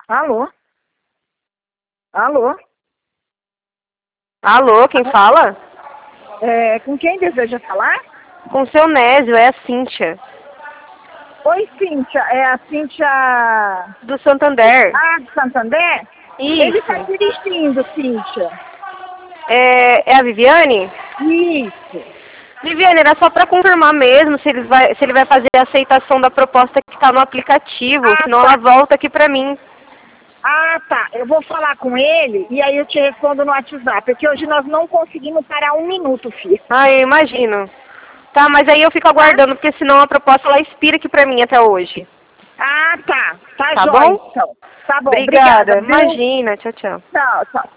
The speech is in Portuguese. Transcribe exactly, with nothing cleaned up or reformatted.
Alô? Alô? Alô, quem fala? É, com quem deseja falar? Com o seu Nésio, é a Cíntia. Oi, Cíntia. É a Cíntia... Do Santander. Ah, de Santander? Ele está Isso. dirigindo, Cíntia. É, é a Viviane? Isso. Viviane, era só para confirmar mesmo se ele, vai, se ele vai fazer a aceitação da proposta que está no aplicativo, Ah, senão tá. ela volta aqui para mim. Ah, tá. Eu vou falar com ele e aí eu te respondo no WhatsApp. Porque hoje nós não conseguimos parar um minuto, filho. Ah, eu imagino. Tá, mas aí eu fico aguardando, porque senão a proposta ela expira aqui para mim até hoje. Ah, tá. Tá, Tá jóia, bom? então. Tá bom. Obrigada. Obrigada, viu? Imagina. Tchau, tchau. Tchau, tchau.